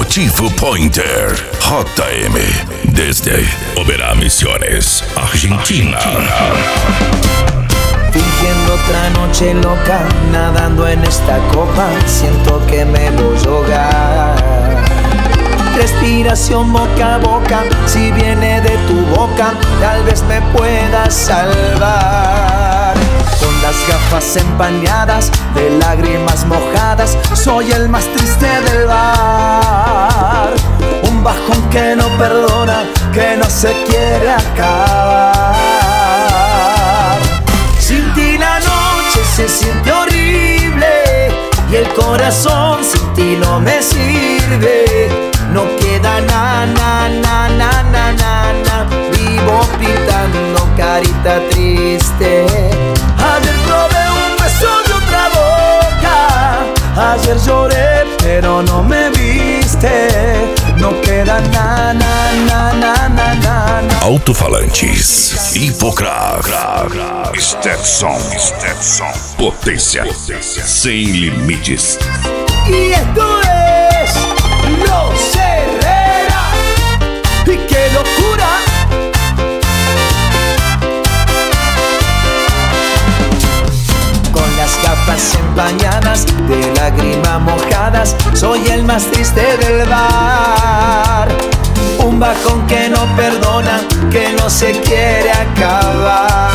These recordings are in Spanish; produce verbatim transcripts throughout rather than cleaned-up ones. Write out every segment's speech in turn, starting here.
Chifu Pointer, J M, desde Oberá Misiones, Argentina. Fingiendo otra noche loca, nadando en esta copa, siento que me voy a ahogar. Respiración boca a boca, si viene de tu boca, tal vez me puedas salvar. Con las gafas empañadas, de lágrimas mojadas, soy el más triste del bar. Un bajón que no perdona, que no se quiere acabar. Sin ti la noche se siente horrible y el corazón sin ti no me sirve. No queda na, na, na, na, na, na, na. Vivo pintando carita triste. Ayer probé un beso de otra boca. Ayer lloré pero no me viste. No queda na, na, na, na, na, na, na. Alto-falantes, Hipocrav, Stepson, Stepson, potência, sem limites. Y esto es Los Herrera. Y qué locura. Con las gafas empañadas, de lágrimas mojadas, soy el más triste del bar. Un bajón que no perdona, que no se quiere acabar.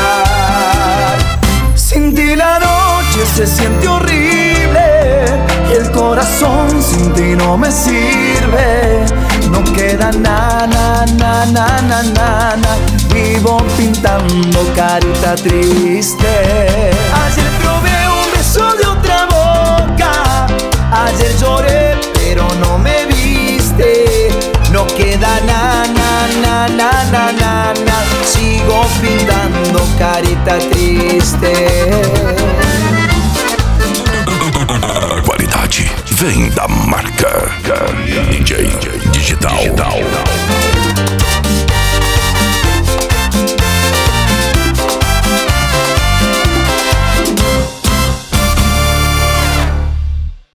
Sin ti la noche se siente horrible y el corazón sin ti no me sirve. No queda na, na, na, na, na, na, na. Vivo pintando carita triste. Ayer probé un beso de otra boca. Ayer lloré pero no me viste. No queda na, na, na, na, na, na, na. Sigo pintando carita triste. Qualidade vem da marca D J